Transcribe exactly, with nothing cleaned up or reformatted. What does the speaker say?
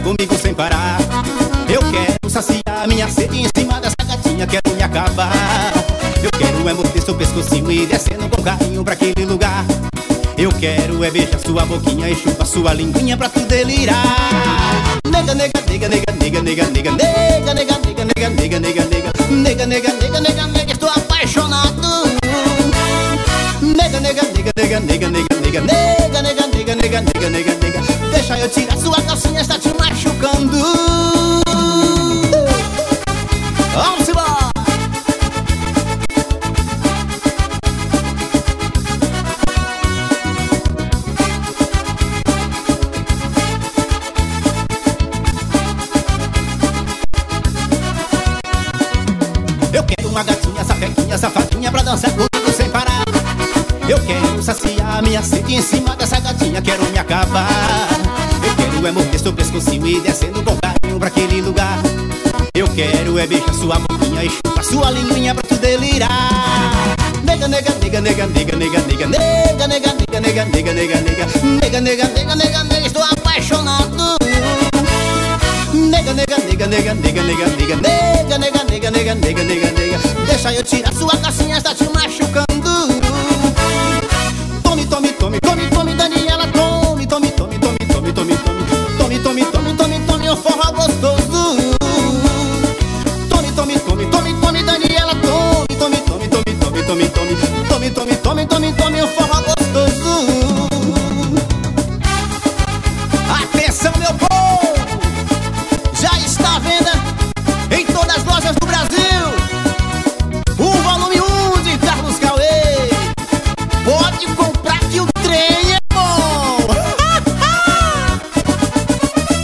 comigo sem parar. Eu quero saciar minha sede em cima dessa gatinha, quero me acabar. Eu quero é morder seu pescocinho e descendo com carinho pra aquele lugar. Eu quero é beijar sua boquinha e chupar sua linguinha pra tu delirar. Nega, nega, nega, nega, nega, nega, nega, nega, nega, nega, nega, nega, nega, nega, nega, nega, nega, nega, nega, estou apaixonado. Nega, nega, nega, nega, nega, nega, nega, nega, nega, nega, nega, nega, nega, nega, deixa eu tirar sua calcinha, está te machucando. Vamos embora! Eu quero uma gatinha, sapequinha, safadinha pra dançar comigo sem parar. Eu quero saciar minha sede em cima dessa gatinha, quero me acabar. Eu quero é morder seu pescocinho e descendo com carinho pra aquele lugar. Eu quero é beijar sua boquinha e chupar sua linguinha pra tu delirar. Nega, nega, nega, nega, nega, nega, nega, nega, nega, nega, nega, nega, nega, nega, nega, nega, nega, nega, estou apaixonado. Nega, nega, nega, nega, nega, nega, nega, nega, nega, nega, nega, nega, nega, nega, deixa eu tirar sua calcinha, está te machucando. Tome, tome, tome, tome, tome, Daniela, tome, tome, tome, tome, tome, tome, tome, tome, tome, tome, tome, tome, o forró gostoso. Tome, tome, tome, tome, tome, Daniela, tome, tome, tome, tome, tome, tome, tome, tome, tome, tome, tome, tome, o forró.